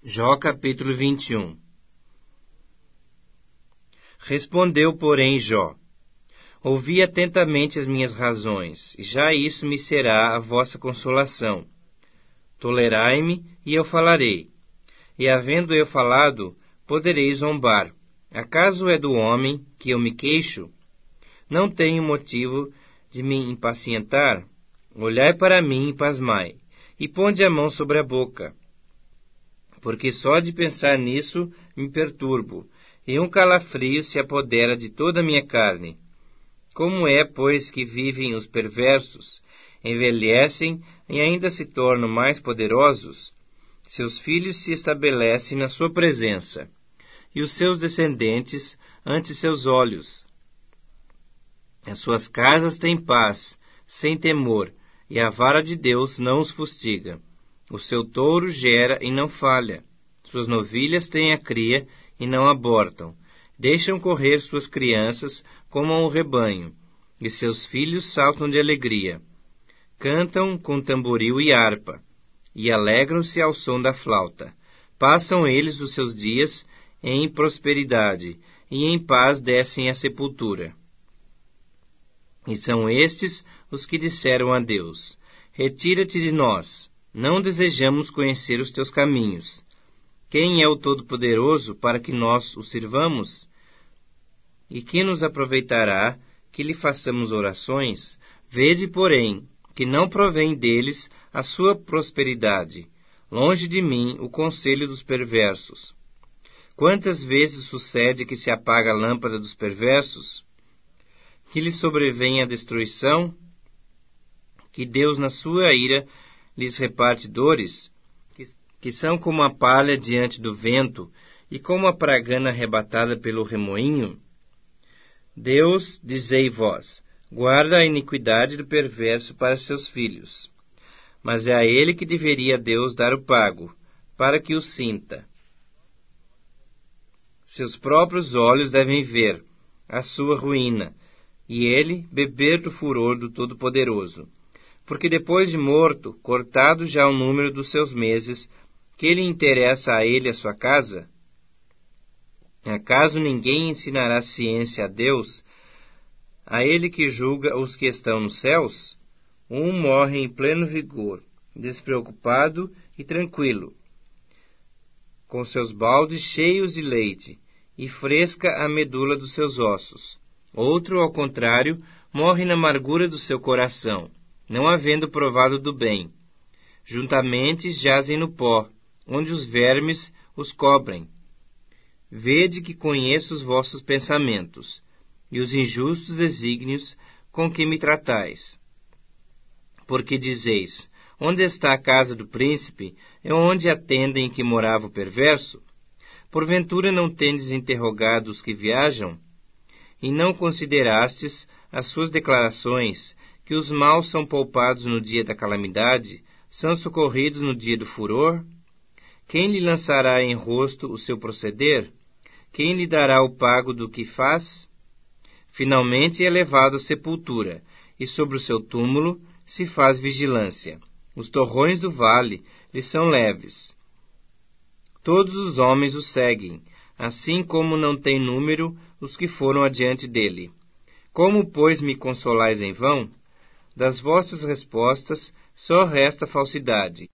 Jó capítulo 21. Respondeu, porém, Jó: ouvi atentamente as minhas razões, e já isso me será a vossa consolação. Tolerai-me, e eu falarei. E havendo eu falado, podereis zombar. Acaso é do homem que eu me queixo? Não tenho motivo de me impacientar? Olhai para mim e pasmai, e ponde a mão sobre a boca. Porque só de pensar nisso me perturbo, e um calafrio se apodera de toda a minha carne. Como é, pois, que vivem os perversos, envelhecem e ainda se tornam mais poderosos? Seus filhos se estabelecem na sua presença, e os seus descendentes ante seus olhos. As suas casas têm paz, sem temor, e a vara de Deus não os fustiga. O seu touro gera e não falha. Suas novilhas têm a cria e não abortam. Deixam correr suas crianças como ao rebanho, e seus filhos saltam de alegria. Cantam com tamboril e harpa, e alegram-se ao som da flauta. Passam eles os seus dias em prosperidade, e em paz descem à sepultura. E são estes os que disseram a Deus: retira-te de nós, não desejamos conhecer os teus caminhos. Quem é o Todo-Poderoso para que nós o sirvamos? E que nos aproveitará que lhe façamos orações? Vede, porém, que não provém deles a sua prosperidade. Longe de mim o conselho dos perversos. Quantas vezes sucede que se apaga a lâmpada dos perversos? Que lhes sobrevém a destruição? Que Deus, na sua ira, lhes reparte dores, que são como a palha diante do vento e como a pragana arrebatada pelo remoinho? Deus, dizei vós, guarda a iniquidade do perverso para seus filhos. Mas é a ele que deveria Deus dar o pago, para que o sinta. Seus próprios olhos devem ver a sua ruína, e ele beber do furor do Todo-Poderoso. Porque depois de morto, cortado já o número dos seus meses, que lhe interessa a ele a sua casa? Acaso ninguém ensinará ciência a Deus, a ele que julga os que estão nos céus? Um morre em pleno vigor, despreocupado e tranquilo, com seus baldes cheios de leite, e fresca a medula dos seus ossos. Outro, ao contrário, morre na amargura do seu coração, não havendo provado do bem. Juntamente jazem no pó, onde os vermes os cobrem. Vede que conheço os vossos pensamentos, e os injustos desígnios com que me tratais. Porque dizeis: onde está a casa do príncipe, e onde a tenda em que morava o perverso? Porventura não tendes interrogado os que viajam? E não considerastes as suas declarações, que os maus são poupados no dia da calamidade, são socorridos no dia do furor? Quem lhe lançará em rosto o seu proceder? Quem lhe dará o pago do que faz? Finalmente é levado à sepultura, e sobre o seu túmulo se faz vigilância. Os torrões do vale lhe são leves. Todos os homens o seguem, assim como não tem número os que foram adiante dele. Como, pois, me consolais em vão? Das vossas respostas só resta falsidade.